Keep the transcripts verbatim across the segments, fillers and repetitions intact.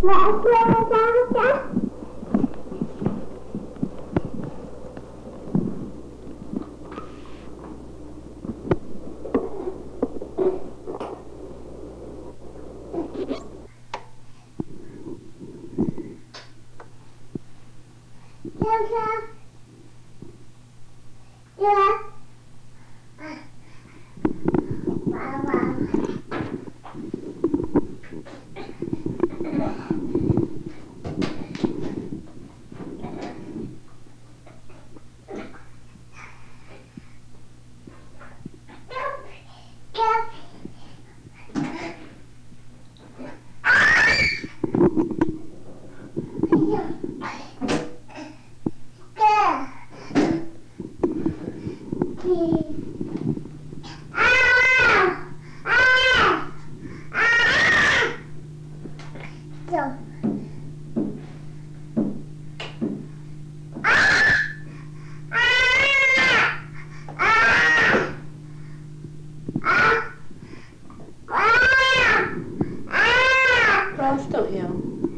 Ross, don't yell.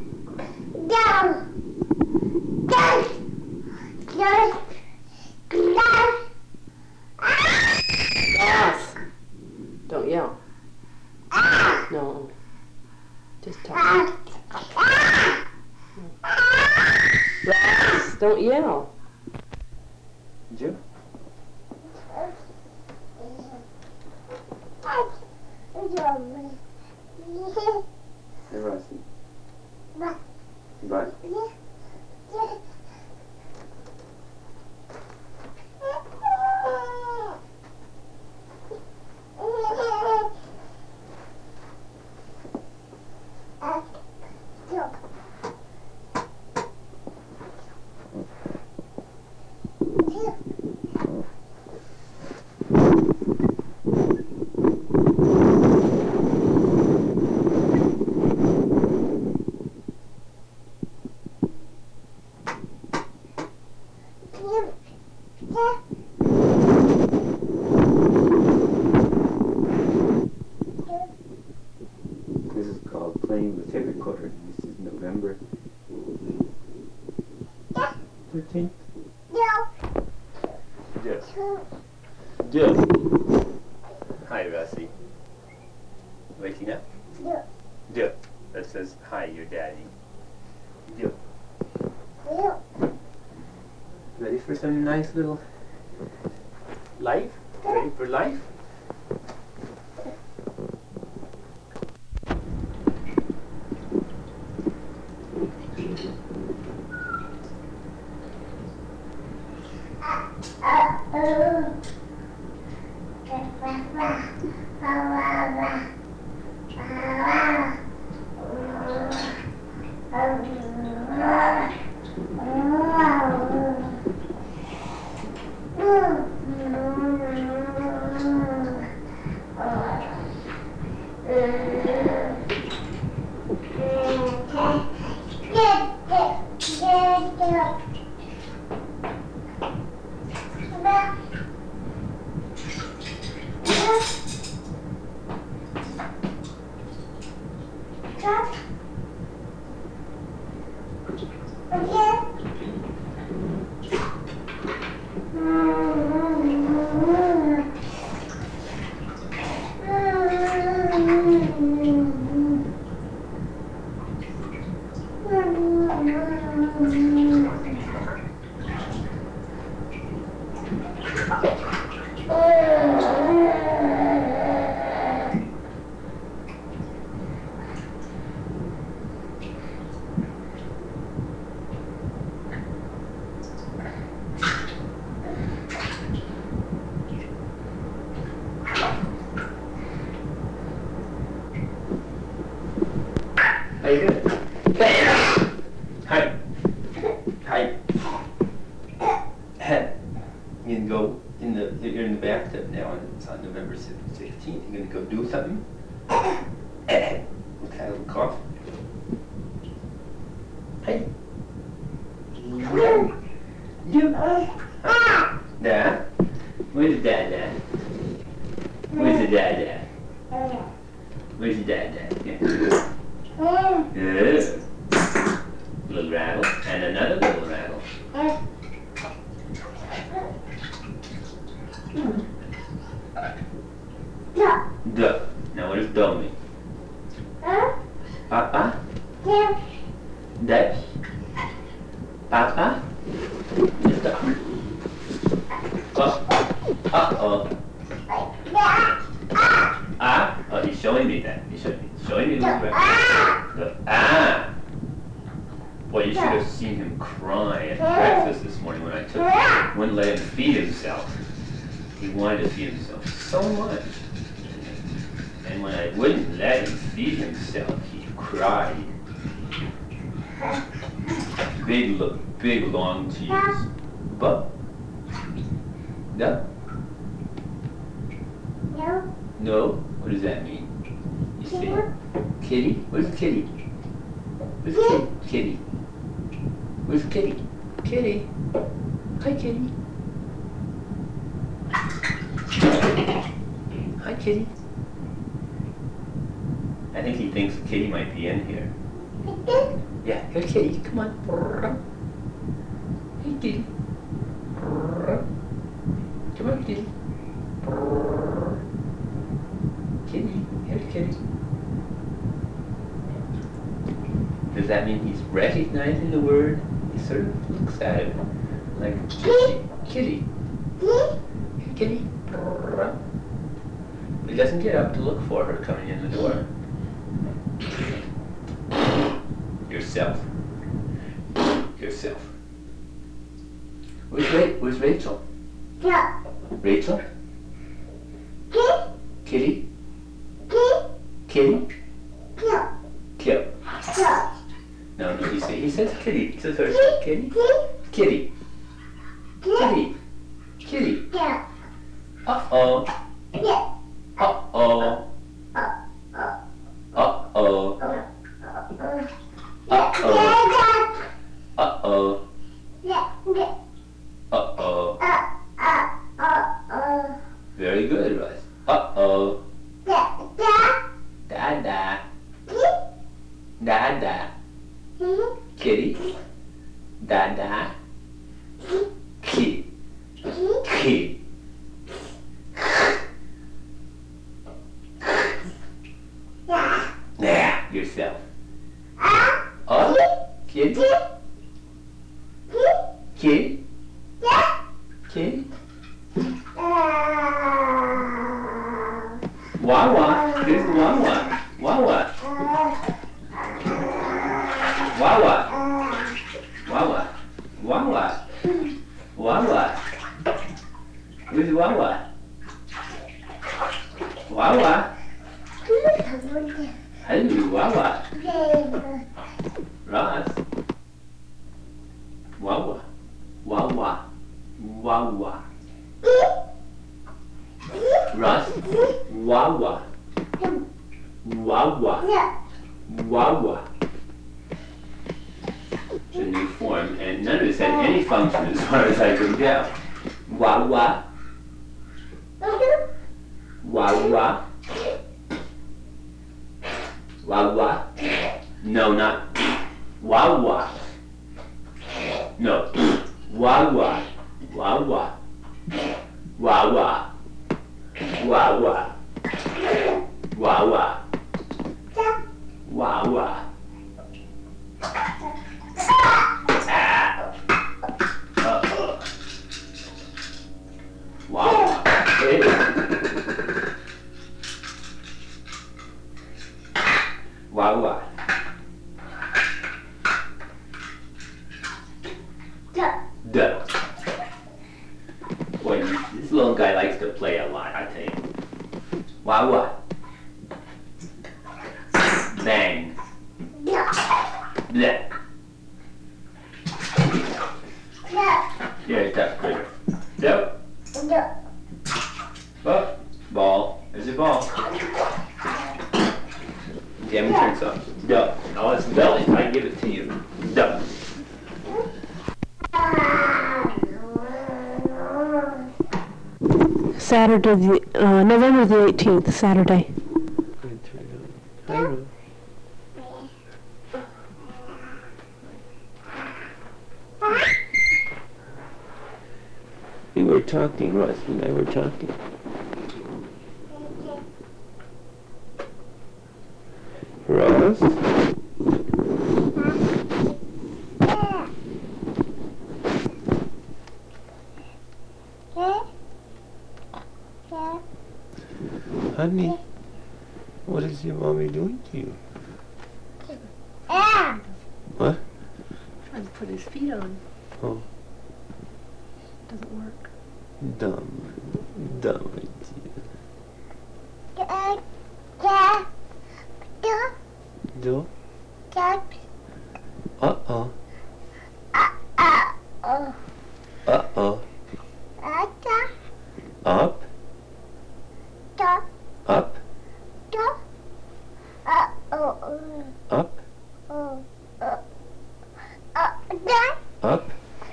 Ross, don't yell. No. Just talk. Ross, don't yell. Jim? Hey, Rossi. Bye. This is called playing with tape recorder. This is November thirteenth. Yes. Yes. Hi, Rossi. Waking up? Yeah. Yeah. That says, hi, your daddy. Yeah. Yeah. Ready for some nice little life? Ready for life? How you doing? Hi. Hi. You can go in the, you're in the bathtub now, and it's on November sixteenth. You're going to go do something? What kind of a cough? Hi. You. Dad? Where's Dad at? Where's the Dad at? Where's the Dad at? Yeah. Yeah. Papa? Daddy? Papa? Oh. Uh-oh. Ah? Oh, he's showing me that. He's showing me, showing me the breakfast. The, ah! Boy, you should have seen him cry at breakfast this morning when I took, wouldn't let him feed himself. He wanted to feed himself so much. And when I wouldn't let him feed himself, he cried. Big, big, long tears. But, no? No. No? What does that mean? You say, kitty? Where's kitty? Where's kitty? Kitty. Where's kitty? Kitty. Hi, kitty. Hi, kitty. I think he thinks kitty might be in here. Yeah, here, kitty. Come on. Hey, kitty. Come on, kitty. Kitty. Here, kitty. Does that mean he's recognizing the word? He sort of looks at it like, kitty. Kitty. Here, kitty. He doesn't get up to look for her coming in the door. Yourself. Yourself. Where's, Ra Where's Rachel? Yeah. Rachel? Kitty? Kitty? Yeah. Kill. Yeah. No, no, he, say, he says kitty. He says first kitty? Kitty. Kitty. Kitty. Yeah. Uh-oh. Yeah. Uh-oh. Uh-oh. Uh-oh. Uh-oh. Uh-oh. Very good, Russ. Uh-oh. Dada. Dada. Kitty. Dada. Kitty. Kitty. Yeah, yourself. Oh, kitty. Kitty. Kitty. Wawa. Here's Wawa. Wawa. Wawa. Wawa. Wawa. Wawa. Where's Wawa? Wawa. Hello, Wawa. Ross. Wawa. Wawa. Wawa. Ross. Wawa. Wawa. Wawa. It's a new form, and none of this had any function as far as I can tell. Wawa. Wawa. Wawa. No, not Wawa. No. Wawa. Wawa. Wawa. Wawa. Wawa. Wawa. Uh-oh. Wawa. Hey. Wawa. Duh. Boy, this little guy likes to play a lot, I tell you. Wawa. Bang. Bleh. Yeah, that's good. Yep. Oh, ball. There's a ball. Damn, turns up. Duh. Oh, it's belly. I give it to you. Duh. Saturday, the, uh, November the eighteenth, Saturday. We were talking, Russ and I were talking. Russ. Russ? Honey, what is your mommy doing to you? What? Trying to put his feet on. Oh, Doesn't work. dumb. Dumb idea. Do? Uh-oh. Uh-oh. Up? Up? Up? Up?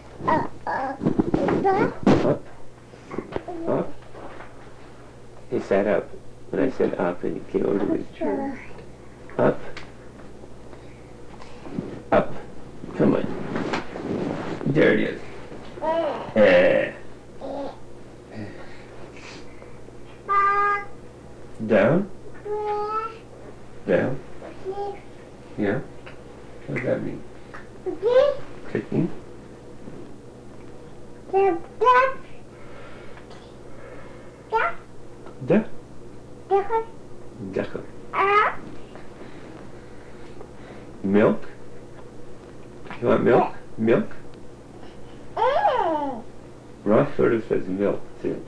Up? Up? He sat up when I said up and he came over to his chair. Up? Up. Come on. There it is. Eh. Down? Down? Yeah? What does that mean? Kicking? Da? D'accord. Milk? You want milk? Milk? Ross sort of says milk, too.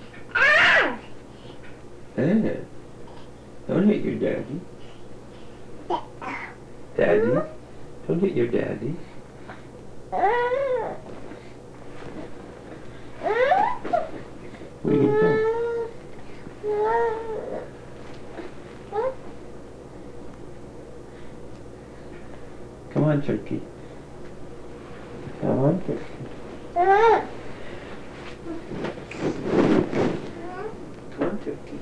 Eh. Don't hit your daddy. Daddy? Don't hit your daddy. What are you doing? Come on, turkey. Come on, turkey. Come on, turkey.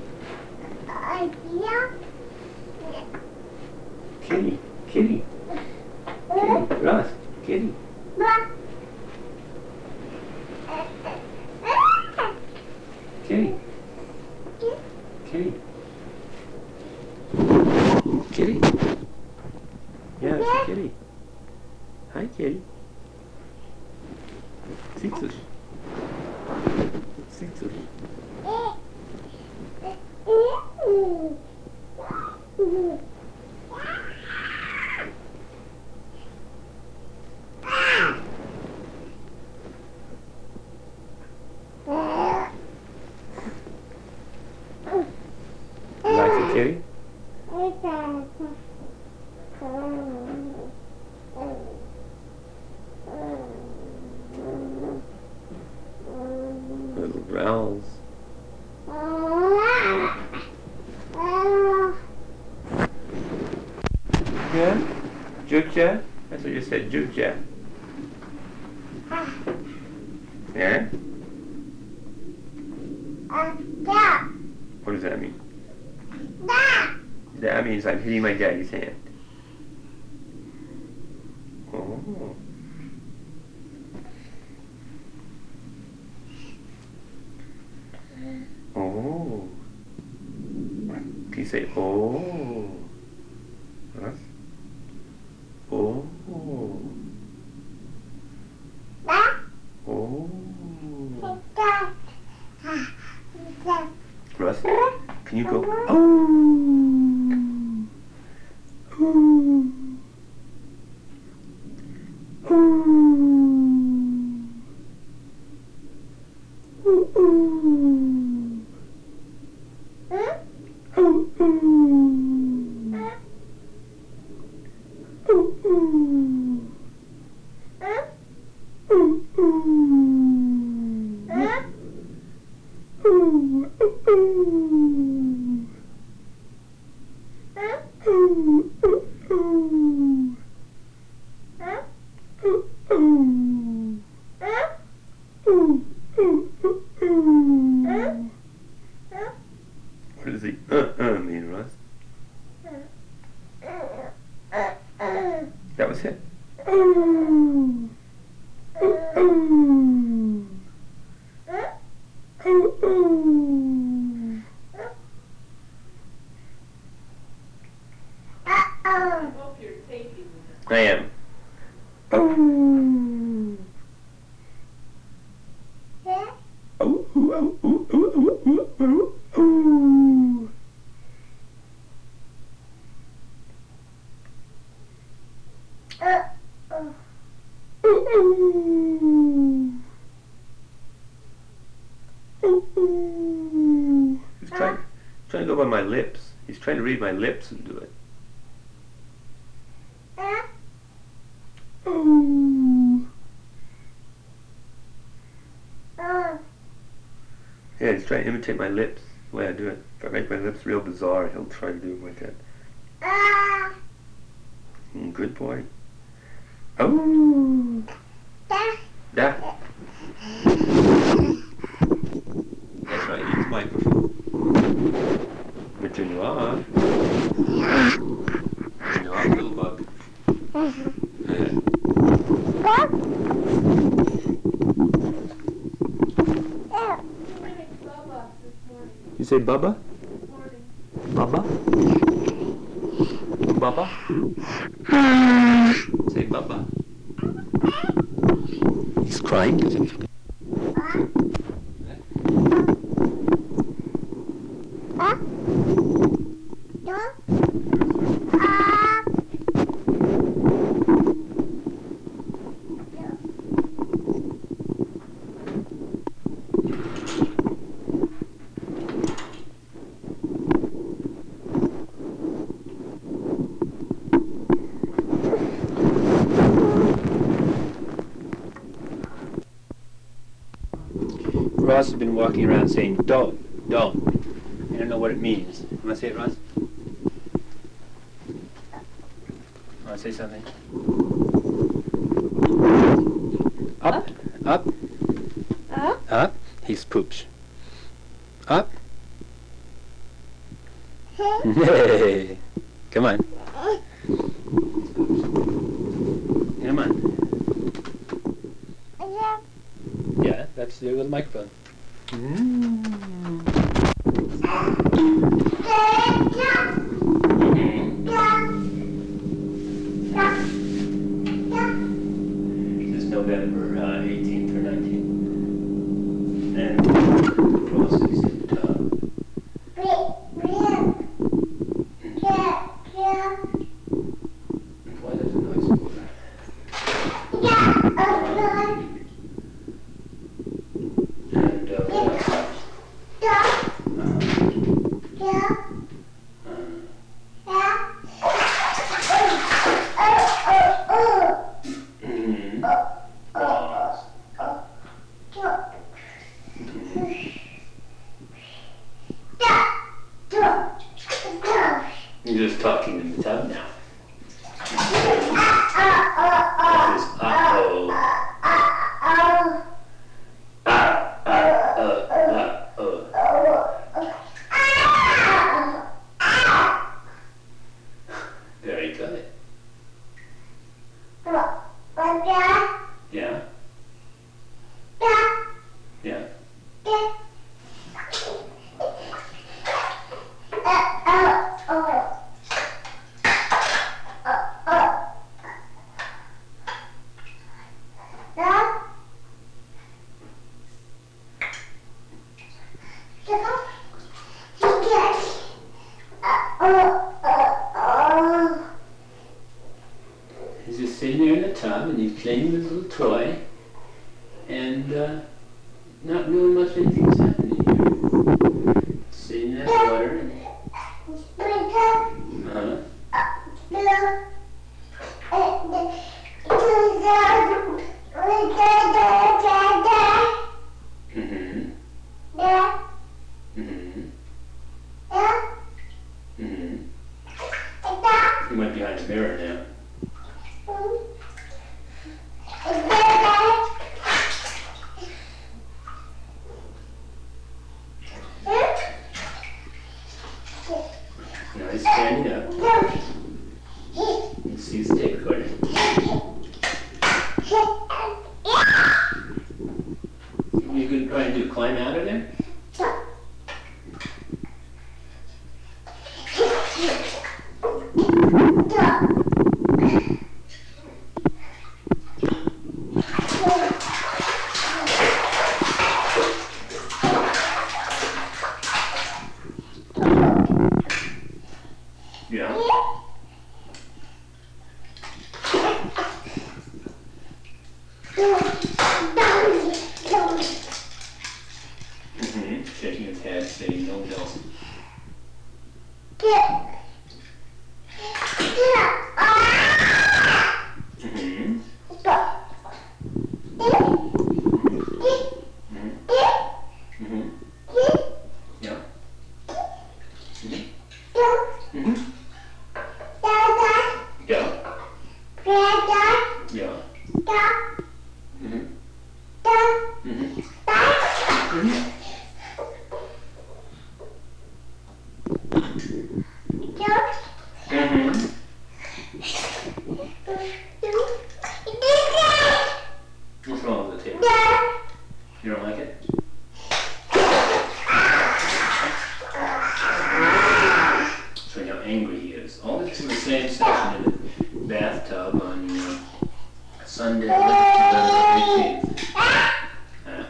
Kitty, kitty. Kitty, Ross, kitty. Kitty. Kitty. Kitty. Yeah, it's a kitty. Hi, kitty. Citrus. Citrus. You like the kitty? Little growls. Yeah? Jukja? That's what you said, Jukja. Yeah? What does that mean? That means I'm hitting my daddy's hand. Oh. Oh. Can you say, oh? Huh? Oh. Oh. Russ, can you go, oh? Oh. Oh. Oh. Oh. What does the uh-uh mean, Russ? That was it. Oh. Oh. Oh. Oh. I am. Oh. Yeah. Oh, oh, oh, oh, oh, oh, oh, oh. Uh, uh. Ooh, ooh. Ooh, ooh. He's trying, trying to go by my lips. He's trying to read my lips and do it. Uh. Ooh. Uh. Yeah, he's trying to imitate my lips, the way I do it. If I make my lips real bizarre, he'll try to do it like that. Ah. Mm, good boy. Oh. Da. Da. That's right, use the microphone. I'm gonna turn you off. Turn you off, little bug. Yeah. What? You say Bubba? Bubba? Bubba? Say Bubba. He's crying. Ah. Da. Ah. Ross has been walking around saying dog, dog. I don't know what it means. You want to say it, Ross? Want to say something? Up, up, Uh. up. He's poops. Up. Hey, come on. Come on. Yeah. Yeah, that's the little microphone. Mm. This is November uh, eighteenth or nineteenth. And Ross is in the tub. Why does the noise go back? And uh, what else? Mhm. Ross. You're just talking in the tub now. That is uh-oh. Ah, ah, uh, ah, uh. Very good. Yeah? Yeah? He's just sitting there in the tub and he's playing with his little toy and uh, not really much anything's happening here. Sitting in that water and uh-huh. Mm-hmm. Mm-hmm. Mm-hmm. He went behind the mirror now. Now he's standing up. You see his tape recorder. What are you going to try and do? Climb out of there? Mm-hmm. Shaking his head, saying no, no. Mm-hmm. Mm-hmm. Yeah. Mm-hmm. Mm-hmm. Yeah. Yeah. Mm-hmm. Mm-hmm. Mm-hmm. Mm-hmm. What's wrong with the tape? You don't like it? Showing how angry he is. All this is the same session in the bathtub on uh, Sunday, November eighteenth. Uh,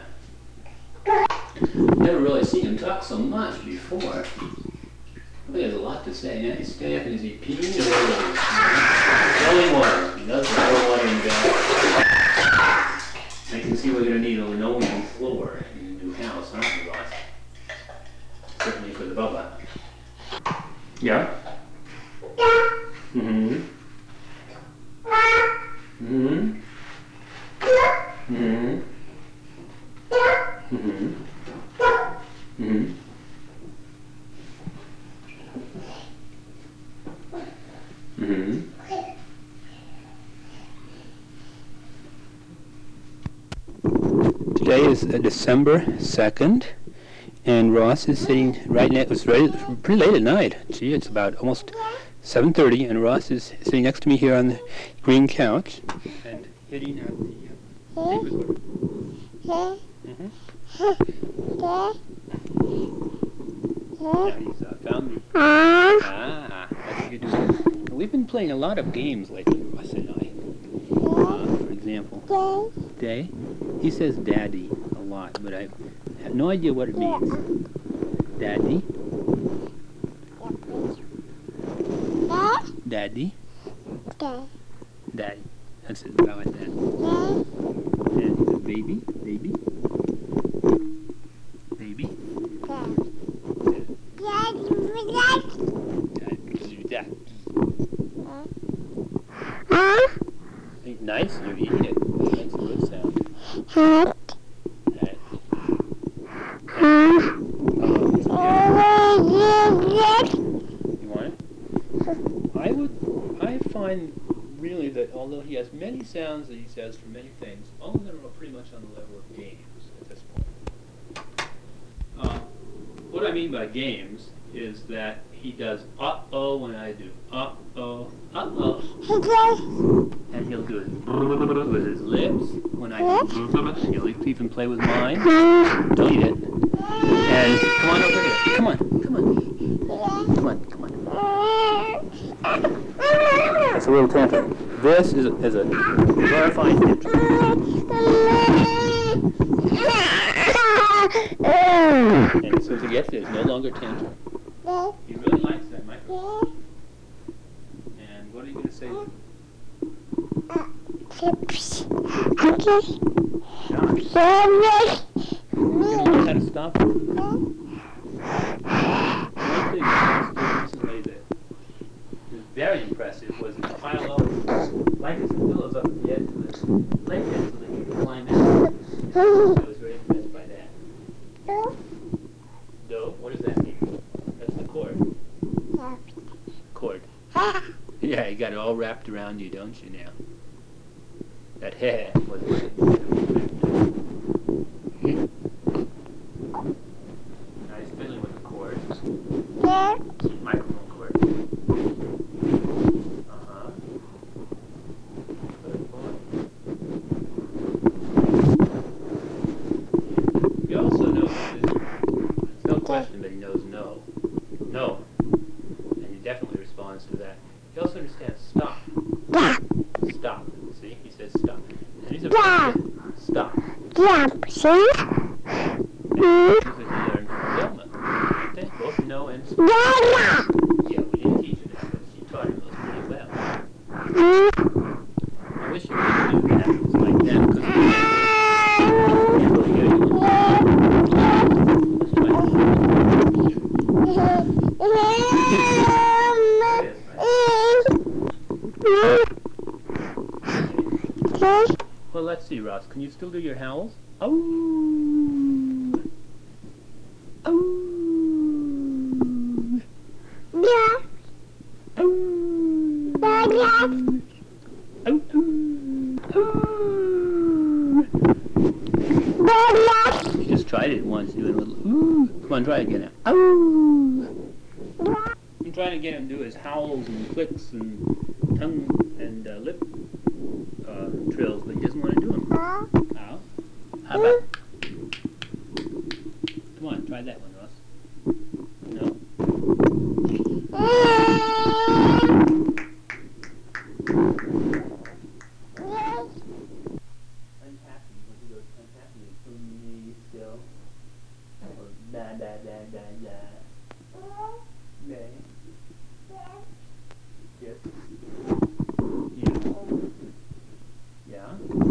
never really seen him talk so much before. Really has a lot to say. Yeah, he's standing up and is he peeing or what? Flowing water. He does throw water in the bath. I can see we're going to need a linoleum floor in the new house, aren't we, Ross? Certainly for the Bubba. Yeah? Mm-hmm. Mm-hmm. Mm-hmm. Mm-hmm. Mm-hmm. Mm-hmm. Today is uh, December second, and Ross is sitting right next. It's very, pretty late at night. Gee, it's about almost seven thirty, and Ross is sitting next to me here on the green couch and hitting at the uh, tape recorder. Mm-hmm. Yeah, he's uh, found me. Ah, that's what you're doing. We've been playing a lot of games lately, Ross and I. Uh, for example, Day. He says daddy a lot, but I have no idea what it means. Daddy? Daddy? Daddy. That's it, about like that. And he says baby? Baby? Baby? Daddy. Nice, you eat it. That's a good sound. That. You want it? I would, I find really that although he has many sounds that he says for many things, all of them are pretty much on the level of games at this point. Uh, what I mean by games is that he does uh-oh when I do uh-oh, uh-oh. And he'll do it with his lips when I do and he'll even play with mine. Don't eat it. And come on over here. Come on, come on. Come on, come on. That's a little tantrum. This is a, is a glorifying tantrum. And as soon as he gets there, it's no longer tantrum. He really likes that microphone. And what are you going to say? Chips. Okay. Josh. You're going to learn how to stop it. One thing that recently that was very impressive was to pile up blankets and pillows up at the edge of the blanket so that you could climb out. I was very impressed by that. Do? What does that mean? That's the cord. Cord. Yeah, you got it all wrapped around you, don't you now? That hair was nice fiddling with the cord. Microphone cord. Uh-huh. Good boy. You also know that there's no question that he knows no. No. And he definitely responds to that. He also understands stop. Stop. See? He says stop. And he's a stop. Jump, see? And this is what he learned from Velma. They both know and stop. Yeah, we didn't teach her that, but she taught him those pretty well. I wish you could do that. It's like that because we can't really hear you. Let's try it. Well, let's see, Ross. Can you still do your howls? Oh. Oh. Yeah. Oh. Yeah. Oh. Oh. You just tried it once, doing a little ooh. Come on, try it again now. Oh. I'm trying to get him to do his howls and clicks and tongue and uh, lip uh, trills, but he doesn't want to do them. How? How about? Come on, try that one, Ross. No? Unhappy. When he goes unhappy, it's for me still. Or da da da da da. Okay. Yes. Yeah.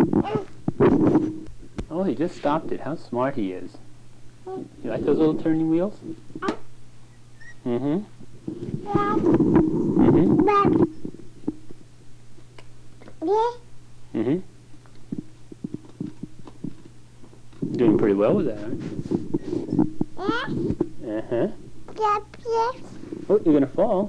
Yeah? Oh, he just stopped it. How smart he is. You like those little turning wheels? Mm-hmm. Mm-hmm. Mm-hmm. Doing pretty well with that, aren't you? Uh-huh. Oh, you're gonna fall.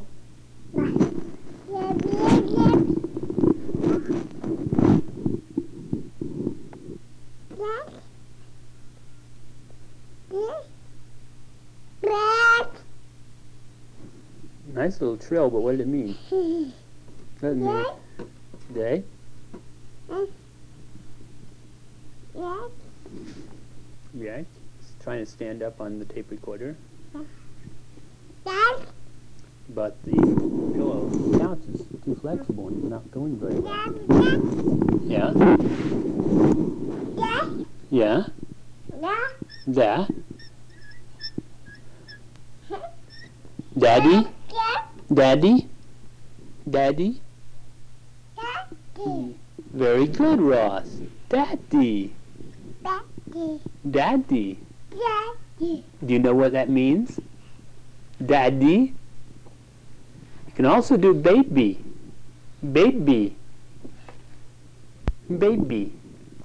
Nice little trill, but what did it mean? What did it mean? Day? Yeah. It's trying to stand up on the tape recorder. But the pillow couch is too flexible and it's not going very well. Yeah? Yeah? Yeah? Daddy? Daddy? Daddy? Very good, Ross. Daddy. Daddy. Do you know what that means? Daddy. You can also do baby. Baby. Baby.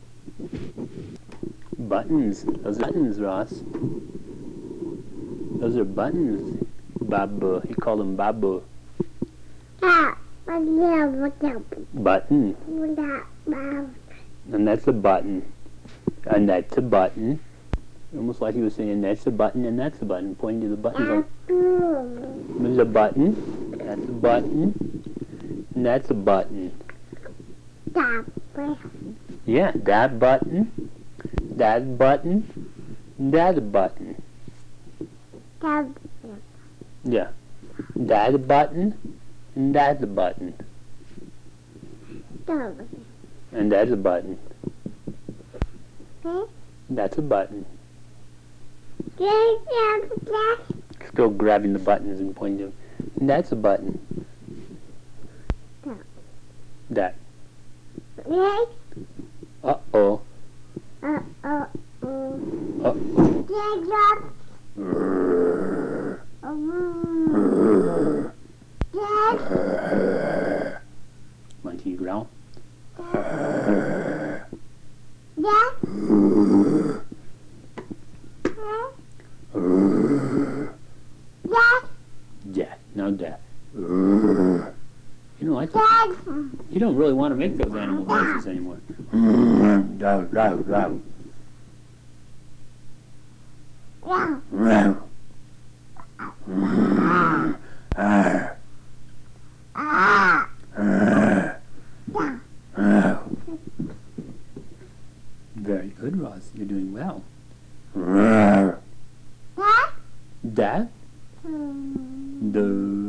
Buttons. Those are buttons, Ross. Those are buttons. Babu. You call them Babu. Button. And that's a button. And that's a button. Almost like he was saying, that's a button and that's a button, pointing to the buttons. There's a button. That's a button. And that's a button. Yeah, that button. That button. That button. Yeah. That button. And that's a button. And that's a button. That's a button. Still grabbing the buttons and pointing them. And that's a button. That. Uh-oh. Uh-oh. Why can you growl? Yeah, now that. You know, I think you don't really want to make those animal voices anymore. Very good, Ross. You're doing well. That? The.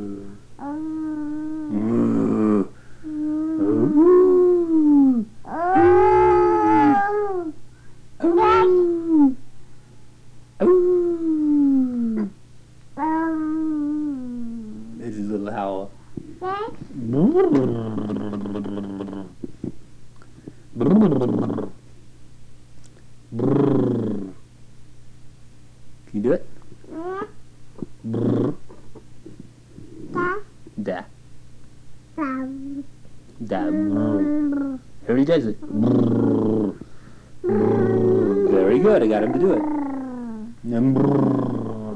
This is a little howl. Brrr. Here he does it. Brrr. Brrr. Very good. I got him to do it. Brrr.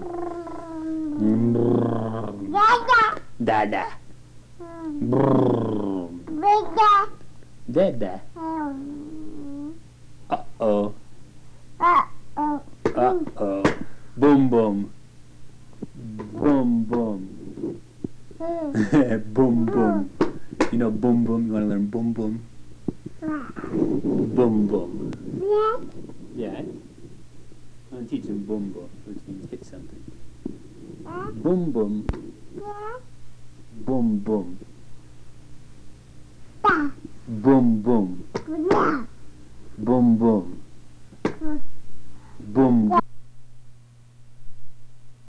Brrr. Dada. Brrr. Dada. Uh-oh. Uh-oh. Boom, boom. Boom, boom. Boom, boom. You know boom, boom? You want to learn boom, boom? Boom, boom. Yeah? I'm going to teach him boom, boom, which means hit something. Boom, boom. Boom, boom. Boom, boom. Boom, boom. Boom, boom.